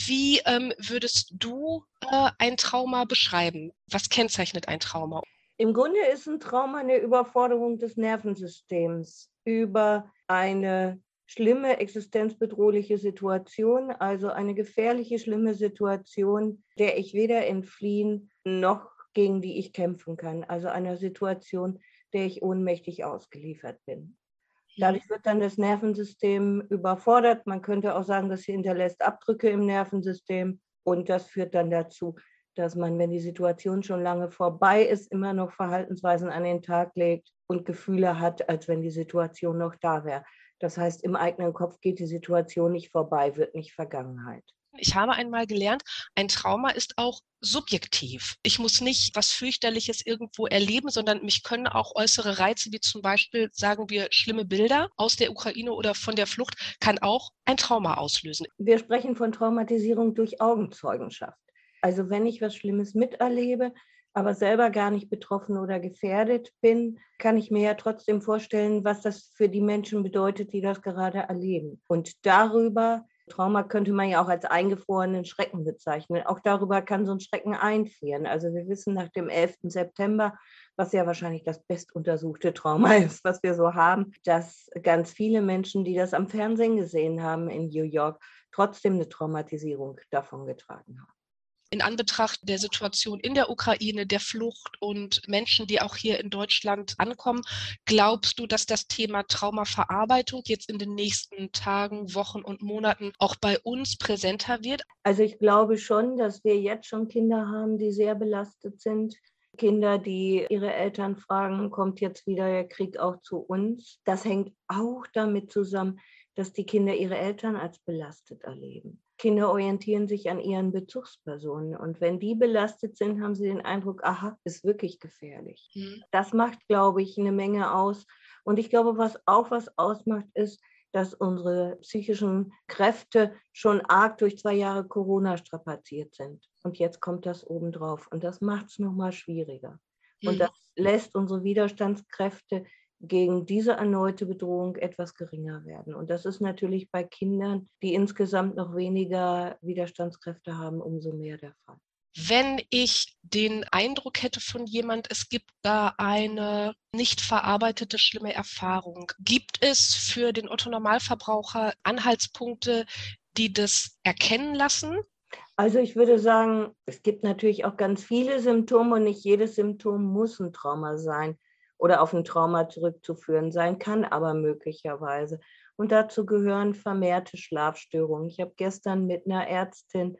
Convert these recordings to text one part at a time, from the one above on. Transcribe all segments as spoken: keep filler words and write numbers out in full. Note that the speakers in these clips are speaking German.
Wie ähm, würdest du äh, ein Trauma beschreiben? Was kennzeichnet ein Trauma? Im Grunde ist ein Trauma eine Überforderung des Nervensystems über eine schlimme existenzbedrohliche Situation, also eine gefährliche, schlimme Situation, der ich weder entfliehen noch gegen die ich kämpfen kann. Also einer Situation, der ich ohnmächtig ausgeliefert bin. Dadurch wird dann das Nervensystem überfordert. Man könnte auch sagen, das hinterlässt Abdrücke im Nervensystem. Und das führt dann dazu, dass man, wenn die Situation schon lange vorbei ist, immer noch Verhaltensweisen an den Tag legt und Gefühle hat, als wenn die Situation noch da wäre. Das heißt, im eigenen Kopf geht die Situation nicht vorbei, wird nicht Vergangenheit. Ich habe einmal gelernt, ein Trauma ist auch subjektiv. Ich muss nicht was Fürchterliches irgendwo erleben, sondern mich können auch äußere Reize, wie zum Beispiel, sagen wir, schlimme Bilder aus der Ukraine oder von der Flucht, kann auch ein Trauma auslösen. Wir sprechen von Traumatisierung durch Augenzeugenschaft. Also wenn ich was Schlimmes miterlebe, aber selber gar nicht betroffen oder gefährdet bin, kann ich mir ja trotzdem vorstellen, was das für die Menschen bedeutet, die das gerade erleben. Und darüber, Trauma könnte man ja auch als eingefrorenen Schrecken bezeichnen, auch darüber kann so ein Schrecken einfrieren. Also wir wissen nach dem elften September, was ja wahrscheinlich das bestuntersuchte Trauma ist, was wir so haben, dass ganz viele Menschen, die das am Fernsehen gesehen haben in New York, trotzdem eine Traumatisierung davongetragen haben. In Anbetracht der Situation in der Ukraine, der Flucht und Menschen, die auch hier in Deutschland ankommen, glaubst du, dass das Thema Traumaverarbeitung jetzt in den nächsten Tagen, Wochen und Monaten auch bei uns präsenter wird? Also ich glaube schon, dass wir jetzt schon Kinder haben, die sehr belastet sind. Kinder, die ihre Eltern fragen, kommt jetzt wieder der Krieg auch zu uns? Das hängt auch damit zusammen, dass die Kinder ihre Eltern als belastet erleben. Kinder orientieren sich an ihren Bezugspersonen und wenn die belastet sind, haben sie den Eindruck, aha, ist wirklich gefährlich. Mhm. Das macht, glaube ich, eine Menge aus. Und ich glaube, was auch was ausmacht, ist, dass unsere psychischen Kräfte schon arg durch zwei Jahre Corona strapaziert sind. Und jetzt kommt das obendrauf. Und das macht es nochmal schwieriger. Mhm. Und das lässt unsere Widerstandskräfte gegen diese erneute Bedrohung etwas geringer werden. Und das ist natürlich bei Kindern, die insgesamt noch weniger Widerstandskräfte haben, umso mehr der Fall. Wenn ich den Eindruck hätte von jemand, es gibt da eine nicht verarbeitete schlimme Erfahrung, gibt es für den Otto-Normalverbraucher Anhaltspunkte, die das erkennen lassen? Also ich würde sagen, es gibt natürlich auch ganz viele Symptome und nicht jedes Symptom muss ein Trauma sein oder auf ein Trauma zurückzuführen sein, kann aber möglicherweise. Und dazu gehören vermehrte Schlafstörungen. Ich habe gestern mit einer Ärztin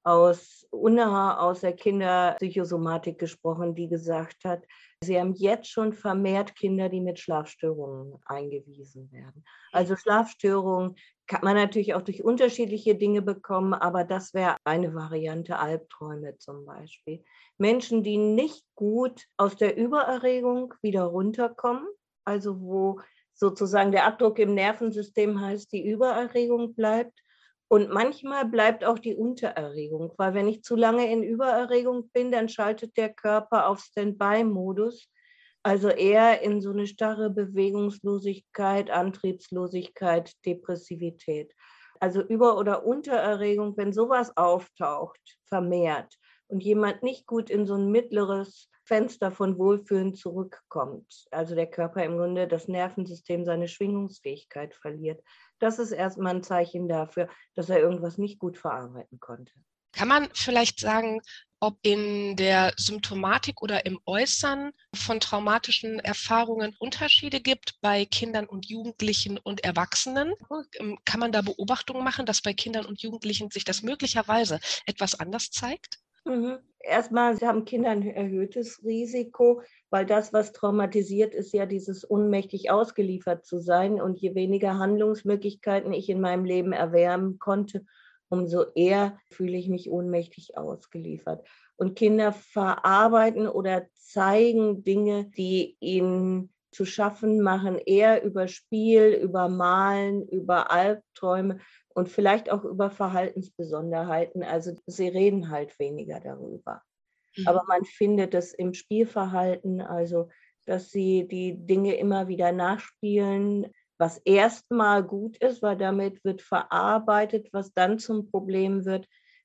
aus Unna, aus der Kinderpsychosomatik gesprochen, die gesagt hat, sie haben jetzt schon vermehrt Kinder, die mit Schlafstörungen eingewiesen werden. Also Schlafstörungen kann man natürlich auch durch unterschiedliche Dinge bekommen, aber das wäre eine Variante, Albträume zum Beispiel. Menschen, die nicht gut aus der Übererregung wieder runterkommen, also wo sozusagen der Abdruck im Nervensystem heißt, die Übererregung bleibt. Und manchmal bleibt auch die Untererregung, weil wenn ich zu lange in Übererregung bin, dann schaltet der Körper auf Standby-Modus, also eher in so eine starre Bewegungslosigkeit, Antriebslosigkeit, Depressivität. Also Über- oder Untererregung, wenn sowas auftaucht, vermehrt und jemand nicht gut in so ein mittleres Fenster von Wohlfühlen zurückkommt, also der Körper im Grunde, das Nervensystem seine Schwingungsfähigkeit verliert, das ist erstmal ein Zeichen dafür, dass er irgendwas nicht gut verarbeiten konnte. Kann man vielleicht sagen, ob in der Symptomatik oder im Äußern von traumatischen Erfahrungen Unterschiede gibt bei Kindern und Jugendlichen und Erwachsenen? Kann man da Beobachtungen machen, dass bei Kindern und Jugendlichen sich das möglicherweise etwas anders zeigt? Mhm. Erstmal haben Kinder ein erhöhtes Risiko, weil das, was traumatisiert ist, ja dieses ohnmächtig ausgeliefert zu sein. Und je weniger Handlungsmöglichkeiten ich in meinem Leben erwärmen konnte, umso eher fühle ich mich ohnmächtig ausgeliefert. Und Kinder verarbeiten oder zeigen Dinge, die ihnen zu schaffen machen, eher über Spiel, über Malen, über Albträume und vielleicht auch über Verhaltensbesonderheiten. Also sie reden halt weniger darüber. Mhm. Aber man findet es im Spielverhalten, also dass sie die Dinge immer wieder nachspielen, was erstmal gut ist, weil damit wird verarbeitet, was dann zum Problem wird,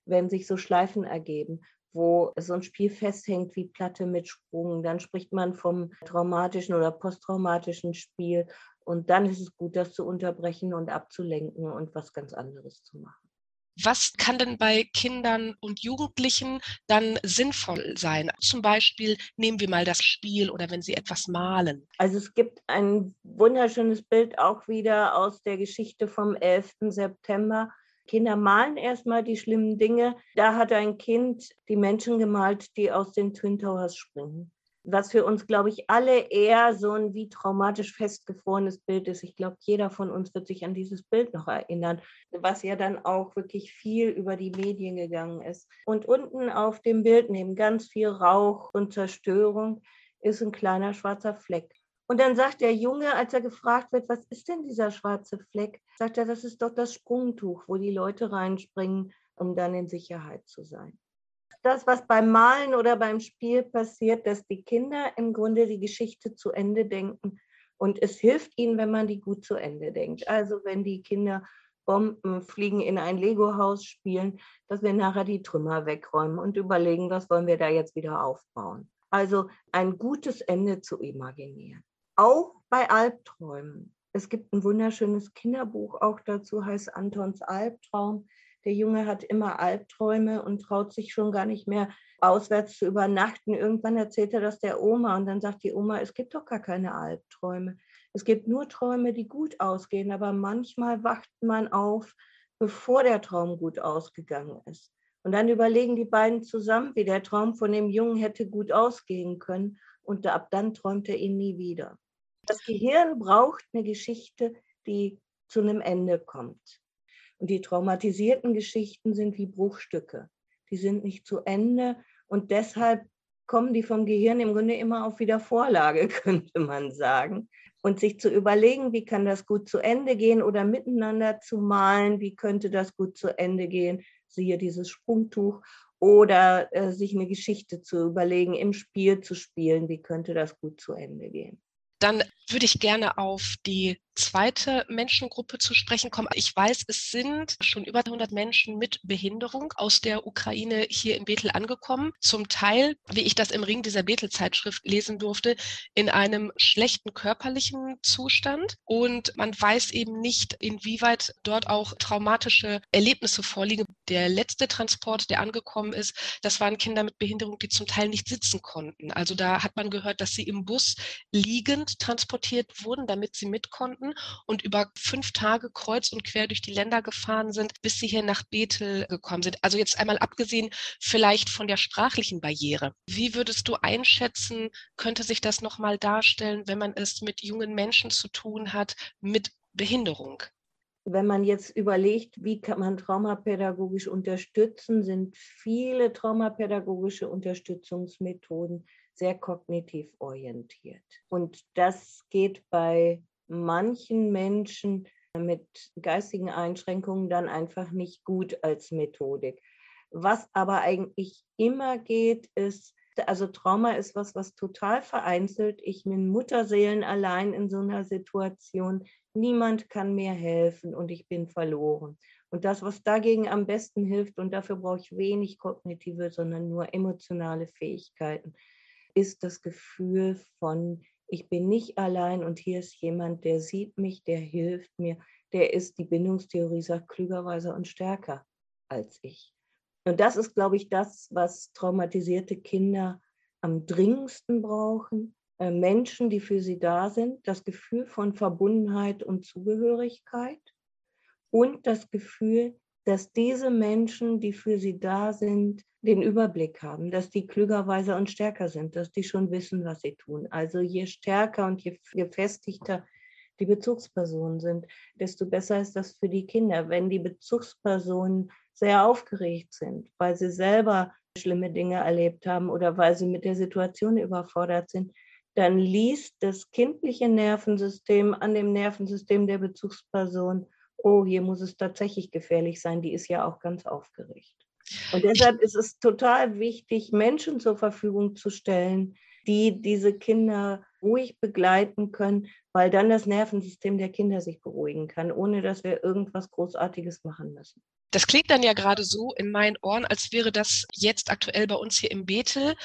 wenn sich so Schleifen ergeben, wo so ein Spiel festhängt wie Platte mit Sprung, dann spricht man vom traumatischen oder posttraumatischen Spiel. Und dann ist es gut, das zu unterbrechen und abzulenken und was ganz anderes zu machen. Was kann denn bei Kindern und Jugendlichen dann sinnvoll sein? Zum Beispiel nehmen wir mal das Spiel oder wenn sie etwas malen. Also es gibt ein wunderschönes Bild auch wieder aus der Geschichte vom elften September. Kinder malen erstmal die schlimmen Dinge. Da hat ein Kind die Menschen gemalt, die aus den Twin Towers springen. Was für uns, glaube ich, alle eher so ein wie traumatisch festgefrorenes Bild ist. Ich glaube, jeder von uns wird sich an dieses Bild noch erinnern, was ja dann auch wirklich viel über die Medien gegangen ist. Und unten auf dem Bild, neben ganz viel Rauch und Zerstörung, ist ein kleiner schwarzer Fleck. Und dann sagt der Junge, als er gefragt wird, was ist denn dieser schwarze Fleck, sagt er, das ist doch das Sprungtuch, wo die Leute reinspringen, um dann in Sicherheit zu sein. Das, was beim Malen oder beim Spiel passiert, dass die Kinder im Grunde die Geschichte zu Ende denken. Und es hilft ihnen, wenn man die gut zu Ende denkt. Also wenn die Kinder Bomben fliegen in ein Lego-Haus spielen, dass wir nachher die Trümmer wegräumen und überlegen, was wollen wir da jetzt wieder aufbauen. Also ein gutes Ende zu imaginieren. Auch bei Albträumen. Es gibt ein wunderschönes Kinderbuch auch dazu, heißt Antons Albtraum. Der Junge hat immer Albträume und traut sich schon gar nicht mehr auswärts zu übernachten. Irgendwann erzählt er das der Oma und dann sagt die Oma, es gibt doch gar keine Albträume. Es gibt nur Träume, die gut ausgehen, aber manchmal wacht man auf, bevor der Traum gut ausgegangen ist. Und dann überlegen die beiden zusammen, wie der Traum von dem Jungen hätte gut ausgehen können und ab dann träumt er ihn nie wieder. Das Gehirn braucht eine Geschichte, die zu einem Ende kommt. Und die traumatisierten Geschichten sind wie Bruchstücke. Die sind nicht zu Ende und deshalb kommen die vom Gehirn im Grunde immer auf Wiedervorlage, könnte man sagen. Und sich zu überlegen, wie kann das gut zu Ende gehen oder miteinander zu malen, wie könnte das gut zu Ende gehen, siehe dieses Sprungtuch, oder äh, sich eine Geschichte zu überlegen, im Spiel zu spielen, wie könnte das gut zu Ende gehen. Dann würde ich gerne auf die zweite Menschengruppe zu sprechen kommen. Ich weiß, es sind schon über hundert Menschen mit Behinderung aus der Ukraine hier in Bethel angekommen. Zum Teil, wie ich das im Ring dieser Bethel-Zeitschrift lesen durfte, in einem schlechten körperlichen Zustand. Und man weiß eben nicht, inwieweit dort auch traumatische Erlebnisse vorliegen. Der letzte Transport, der angekommen ist, das waren Kinder mit Behinderung, die zum Teil nicht sitzen konnten. Also da hat man gehört, dass sie im Bus liegend transportiert wurden, damit sie mit konnten und über fünf Tage kreuz und quer durch die Länder gefahren sind, bis sie hier nach Bethel gekommen sind. Also jetzt einmal abgesehen vielleicht von der sprachlichen Barriere. Wie würdest du einschätzen, könnte sich das nochmal darstellen, wenn man es mit jungen Menschen zu tun hat, mit Behinderung? Wenn man jetzt überlegt, wie kann man traumapädagogisch unterstützen, sind viele traumapädagogische Unterstützungsmethoden sehr kognitiv orientiert. Und das geht bei manchen Menschen mit geistigen Einschränkungen dann einfach nicht gut als Methodik. Was aber eigentlich immer geht, ist, also Trauma ist was, was total vereinzelt. Ich bin Mutterseelen allein in so einer Situation. Niemand kann mir helfen und ich bin verloren. Und das, was dagegen am besten hilft, und dafür brauche ich wenig kognitive, sondern nur emotionale Fähigkeiten, ist das Gefühl von, ich bin nicht allein und hier ist jemand, der sieht mich, der hilft mir, der ist, die Bindungstheorie sagt, klüger, weiser und stärker als ich. Und das ist, glaube ich, das, was traumatisierte Kinder am dringendsten brauchen. Äh, Menschen, die für sie da sind, das Gefühl von Verbundenheit und Zugehörigkeit und das Gefühl, dass diese Menschen, die für sie da sind, den Überblick haben, dass die klüger, weiser und stärker sind, dass die schon wissen, was sie tun. Also je stärker und je gefestigter die Bezugspersonen sind, desto besser ist das für die Kinder. Wenn die Bezugspersonen sehr aufgeregt sind, weil sie selber schlimme Dinge erlebt haben oder weil sie mit der Situation überfordert sind, dann liest das kindliche Nervensystem an dem Nervensystem der Bezugsperson, oh, hier muss es tatsächlich gefährlich sein, die ist ja auch ganz aufgeregt. Und deshalb ist es total wichtig, Menschen zur Verfügung zu stellen, die diese Kinder ruhig begleiten können, weil dann das Nervensystem der Kinder sich beruhigen kann, ohne dass wir irgendwas Großartiges machen müssen. Das klingt dann ja gerade so in meinen Ohren, als wäre das jetzt aktuell bei uns hier im Bethel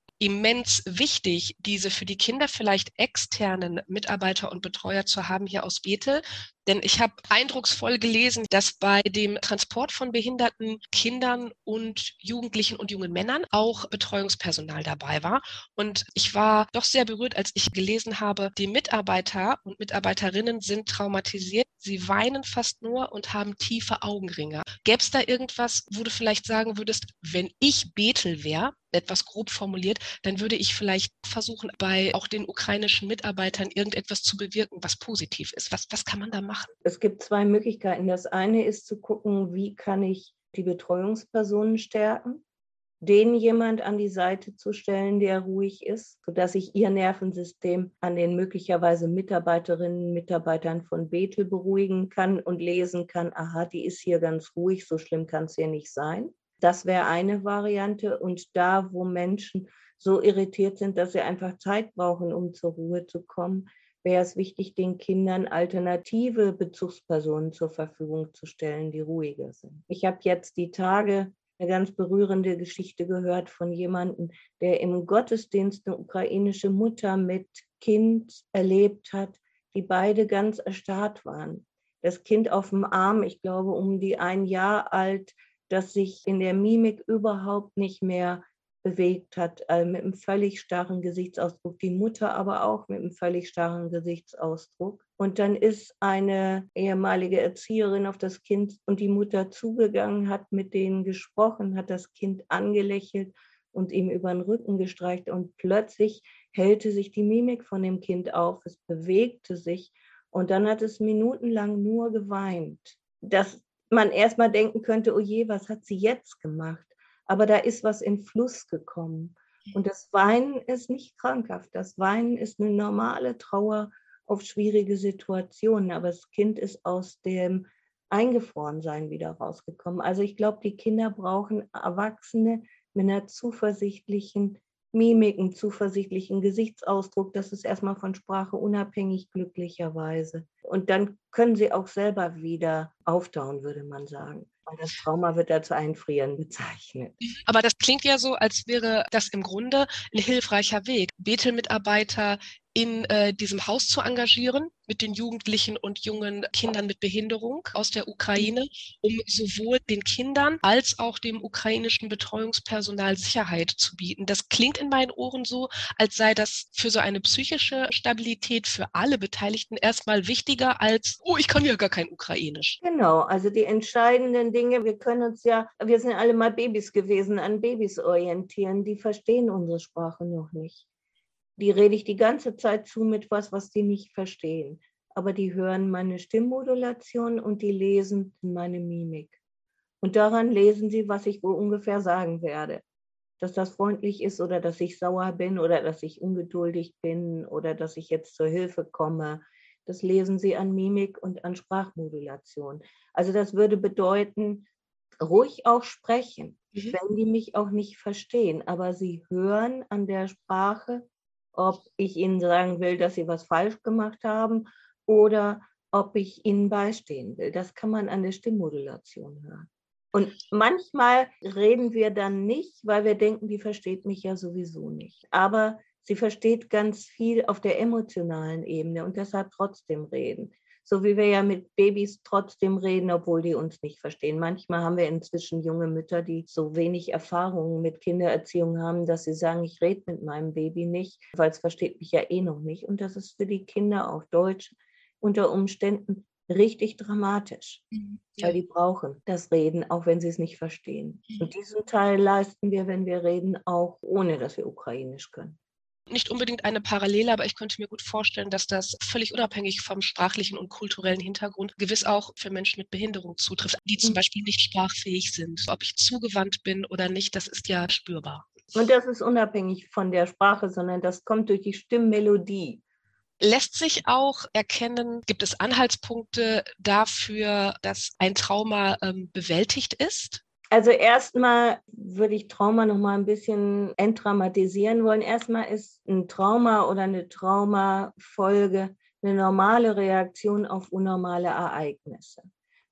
immens wichtig, diese für die Kinder vielleicht externen Mitarbeiter und Betreuer zu haben hier aus Bethel. Denn ich habe eindrucksvoll gelesen, dass bei dem Transport von behinderten Kindern und Jugendlichen und jungen Männern auch Betreuungspersonal dabei war. Und ich war doch sehr berührt, als ich gelesen habe, die Mitarbeiter und Mitarbeiterinnen sind traumatisiert. Sie weinen fast nur und haben tiefe Augenringe. Gäbe es da irgendwas, wo du vielleicht sagen würdest, wenn ich Bethel wäre, etwas grob formuliert, dann würde ich vielleicht versuchen, bei auch den ukrainischen Mitarbeitern irgendetwas zu bewirken, was positiv ist. Was, was kann man da machen? Es gibt zwei Möglichkeiten. Das eine ist zu gucken, wie kann ich die Betreuungspersonen stärken, denen jemand an die Seite zu stellen, der ruhig ist, sodass ich ihr Nervensystem an den möglicherweise Mitarbeiterinnen und Mitarbeitern von Bethel beruhigen kann und lesen kann, aha, die ist hier ganz ruhig, so schlimm kann es hier nicht sein. Das wäre eine Variante. Und da, wo Menschen so irritiert sind, dass sie einfach Zeit brauchen, um zur Ruhe zu kommen, wäre es wichtig, den Kindern alternative Bezugspersonen zur Verfügung zu stellen, die ruhiger sind. Ich habe jetzt die Tage eine ganz berührende Geschichte gehört von jemandem, der im Gottesdienst eine ukrainische Mutter mit Kind erlebt hat, die beide ganz erstarrt waren. Das Kind auf dem Arm, ich glaube um die ein Jahr alt, das sich in der Mimik überhaupt nicht mehr bewegt hat, äh, mit einem völlig starren Gesichtsausdruck, die Mutter aber auch mit einem völlig starren Gesichtsausdruck. Und dann ist eine ehemalige Erzieherin auf das Kind und die Mutter zugegangen, hat mit denen gesprochen, hat das Kind angelächelt und ihm über den Rücken gestreicht und plötzlich hellte sich die Mimik von dem Kind auf, es bewegte sich und dann hat es minutenlang nur geweint. Dass man erstmal denken könnte, oh je, was hat sie jetzt gemacht? Aber da ist was in Fluss gekommen. Und das Weinen ist nicht krankhaft. Das Weinen ist eine normale Trauer auf schwierige Situationen. Aber das Kind ist aus dem Eingefrorensein wieder rausgekommen. Also ich glaube, die Kinder brauchen Erwachsene mit einer zuversichtlichen Mimik, einem zuversichtlichen Gesichtsausdruck. Das ist erstmal von Sprache unabhängig, glücklicherweise. Und dann können sie auch selber wieder auftauen, würde man sagen. Und das Trauma wird als Einfrieren bezeichnet. Aber das klingt ja so, als wäre das im Grunde ein hilfreicher Weg, Bethel-Mitarbeiter in äh, diesem Haus zu engagieren mit den Jugendlichen und jungen Kindern mit Behinderung aus der Ukraine, um sowohl den Kindern als auch dem ukrainischen Betreuungspersonal Sicherheit zu bieten. Das klingt in meinen Ohren so, als sei das für so eine psychische Stabilität für alle Beteiligten erstmal wichtiger als, oh, ich kann ja gar kein Ukrainisch. Genau, also die entscheidenden Dinge, wir können uns ja, wir sind alle mal Babys gewesen, an Babys orientieren, die verstehen unsere Sprache noch nicht. Die rede ich die ganze Zeit zu mit was, was die nicht verstehen. Aber die hören meine Stimmmodulation und die lesen meine Mimik. Und daran lesen sie, was ich wohl ungefähr sagen werde. Dass das freundlich ist oder dass ich sauer bin oder dass ich ungeduldig bin oder dass ich jetzt zur Hilfe komme. Das lesen sie an Mimik und an Sprachmodulation. Also das würde bedeuten, ruhig auch sprechen, mhm. wenn die mich auch nicht verstehen. Aber sie hören an der Sprache, ob ich ihnen sagen will, dass sie was falsch gemacht haben oder ob ich ihnen beistehen will. Das kann man an der Stimmmodulation hören. Und manchmal reden wir dann nicht, weil wir denken, die versteht mich ja sowieso nicht. Aber sie versteht ganz viel auf der emotionalen Ebene und deshalb trotzdem reden. So wie wir ja mit Babys trotzdem reden, obwohl die uns nicht verstehen. Manchmal haben wir inzwischen junge Mütter, die so wenig Erfahrungen mit Kindererziehung haben, dass sie sagen, ich rede mit meinem Baby nicht, weil es versteht mich ja eh noch nicht. Und das ist für die Kinder auf Deutsch unter Umständen richtig dramatisch, ja. Weil die brauchen das Reden, auch wenn sie es nicht verstehen. Mhm. Und diesen Teil leisten wir, wenn wir reden, auch ohne, dass wir Ukrainisch können. Nicht unbedingt eine Parallele, aber ich könnte mir gut vorstellen, dass das völlig unabhängig vom sprachlichen und kulturellen Hintergrund gewiss auch für Menschen mit Behinderung zutrifft, die zum Beispiel nicht sprachfähig sind. Ob ich zugewandt bin oder nicht, das ist ja spürbar. Und das ist unabhängig von der Sprache, sondern das kommt durch die Stimmmelodie. Lässt sich auch erkennen, gibt es Anhaltspunkte dafür, dass ein Trauma ähm, bewältigt ist? Also erstmal würde ich Trauma noch mal ein bisschen enttraumatisieren wollen. Erstmal ist ein Trauma oder eine Traumafolge eine normale Reaktion auf unnormale Ereignisse.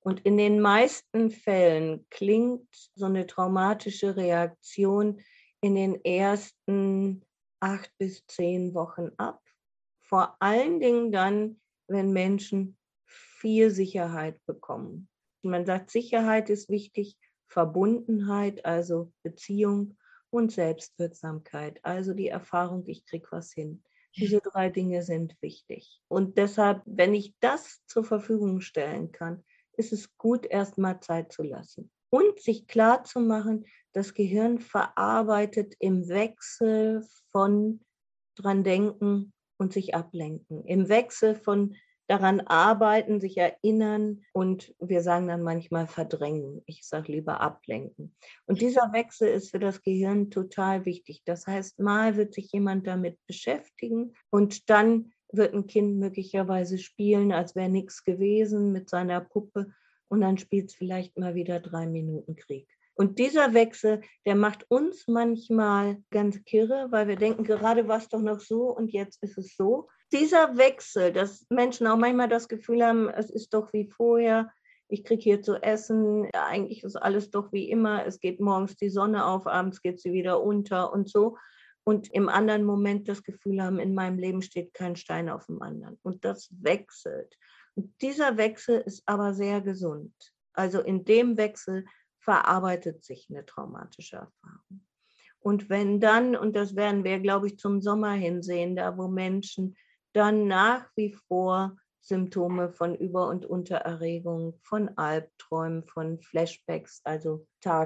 Und in den meisten Fällen klingt so eine traumatische Reaktion in den ersten acht bis zehn Wochen ab. Vor allen Dingen dann, wenn Menschen viel Sicherheit bekommen. Man sagt, Sicherheit ist wichtig, Verbundenheit, also Beziehung, und Selbstwirksamkeit, also die Erfahrung, ich kriege was hin. Diese drei Dinge sind wichtig. Und deshalb, wenn ich das zur Verfügung stellen kann, ist es gut, erstmal Zeit zu lassen. Und sich klar zu machen, das Gehirn verarbeitet im Wechsel von dran denken und sich ablenken. Im Wechsel von daran arbeiten, sich erinnern und wir sagen dann manchmal verdrängen. Ich sage lieber ablenken. Und dieser Wechsel ist für das Gehirn total wichtig. Das heißt, mal wird sich jemand damit beschäftigen und dann wird ein Kind möglicherweise spielen, als wäre nichts gewesen mit seiner Puppe und dann spielt es vielleicht mal wieder drei Minuten Krieg. Und dieser Wechsel, der macht uns manchmal ganz kirre, weil wir denken, gerade war es doch noch so und jetzt ist es so. Dieser Wechsel, dass Menschen auch manchmal das Gefühl haben, es ist doch wie vorher, ich kriege hier zu essen, ja, eigentlich ist alles doch wie immer, es geht morgens die Sonne auf, abends geht sie wieder unter und so. Und im anderen Moment das Gefühl haben, in meinem Leben steht kein Stein auf dem anderen. Und das wechselt. Und dieser Wechsel ist aber sehr gesund. Also in dem Wechsel verarbeitet sich eine traumatische Erfahrung. Und wenn dann, und das werden wir, glaube ich, zum Sommer hin sehen, da wo Menschen dann nach wie vor Symptome von Über- und Untererregung, von Albträumen, von Flashbacks, also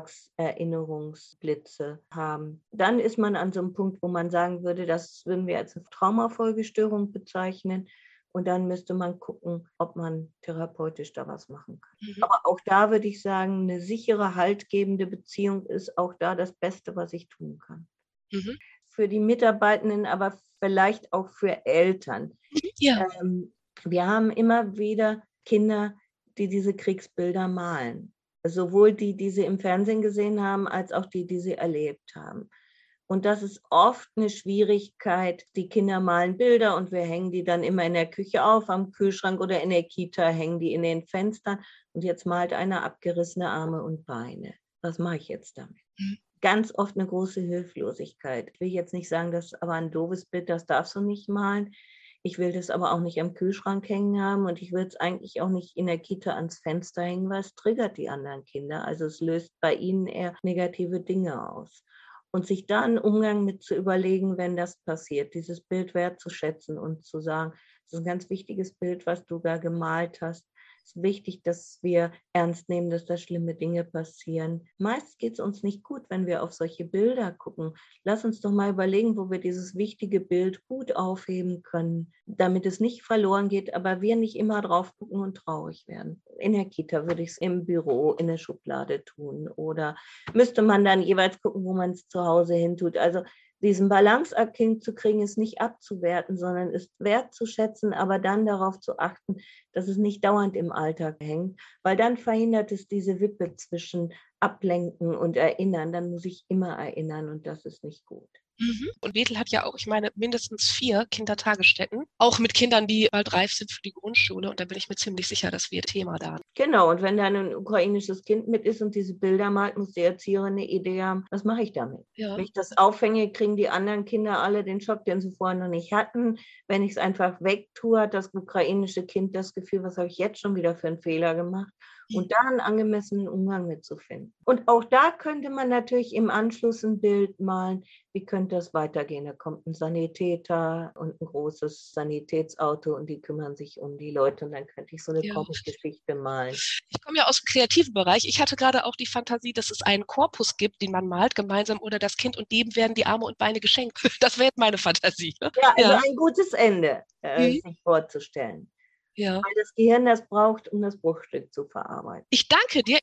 Tagserinnerungsblitze haben, dann ist man an so einem Punkt, wo man sagen würde, das würden wir als eine Traumafolgestörung bezeichnen. Und dann müsste man gucken, ob man therapeutisch da was machen kann. Mhm. Aber auch da würde ich sagen, eine sichere, haltgebende Beziehung ist auch da das Beste, was ich tun kann. Mhm. Für die Mitarbeitenden, aber vielleicht auch für Eltern. Ja. Ähm, wir haben immer wieder Kinder, die diese Kriegsbilder malen. Sowohl die, die sie im Fernsehen gesehen haben, als auch die, die sie erlebt haben. Und das ist oft eine Schwierigkeit. Die Kinder malen Bilder und wir hängen die dann immer in der Küche auf, am Kühlschrank oder in der Kita hängen die in den Fenstern. Und jetzt malt einer abgerissene Arme und Beine. Was mache ich jetzt damit? Mhm. Ganz oft eine große Hilflosigkeit. Ich will jetzt nicht sagen, das ist aber ein doofes Bild, das darfst du nicht malen. Ich will das aber auch nicht am Kühlschrank hängen haben und ich will es eigentlich auch nicht in der Kita ans Fenster hängen, weil es triggert die anderen Kinder. Also es löst bei ihnen eher negative Dinge aus. Und sich da einen Umgang mit zu überlegen, wenn das passiert, dieses Bild wertzuschätzen und zu sagen, das ist ein ganz wichtiges Bild, was du da gemalt hast. Es ist wichtig, dass wir ernst nehmen, dass da schlimme Dinge passieren. Meist geht es uns nicht gut, wenn wir auf solche Bilder gucken. Lass uns doch mal überlegen, wo wir dieses wichtige Bild gut aufheben können, damit es nicht verloren geht, aber wir nicht immer drauf gucken und traurig werden. In der Kita würde ich es im Büro in der Schublade tun oder müsste man dann jeweils gucken, wo man es zu Hause hin tut. Also diesen Balanceakt hinzukriegen, ist nicht abzuwerten, sondern ist wertzuschätzen, aber dann darauf zu achten, dass es nicht dauernd im Alltag hängt, weil dann verhindert es diese Wippe zwischen Ablenken und Erinnern. Dann muss ich immer erinnern und das ist nicht gut. Mhm. Und Bethel hat ja auch, ich meine, mindestens vier Kindertagesstätten, auch mit Kindern, die bald reif sind für die Grundschule. Und da bin ich mir ziemlich sicher, dass wir Thema da haben. Genau, und wenn dann ein ukrainisches Kind mit ist und diese Bilder malt, muss die Erzieherin eine Idee haben, was mache ich damit? Ja. Wenn ich das aufhänge, kriegen die anderen Kinder alle den Schock, den sie vorher noch nicht hatten. Wenn ich es einfach wegtue, hat das ukrainische Kind das Gefühl, was habe ich jetzt schon wieder für einen Fehler gemacht? Und da einen angemessenen Umgang mitzufinden. Und auch da könnte man natürlich im Anschluss ein Bild malen, wie könnte das weitergehen. Da kommt ein Sanitäter und ein großes Sanitätsauto und die kümmern sich um die Leute und dann könnte ich so eine ja. Comic-Geschichte malen. Ich komme ja aus dem kreativen Bereich. Ich hatte gerade auch die Fantasie, dass es einen Korpus gibt, den man malt gemeinsam oder das Kind und dem werden die Arme und Beine geschenkt. Das wäre jetzt meine Fantasie. Ja, also ja. ein gutes Ende äh, mhm. sich vorzustellen. Ja. Weil das Gehirn das braucht, um das Bruchstück zu verarbeiten. Ich danke dir.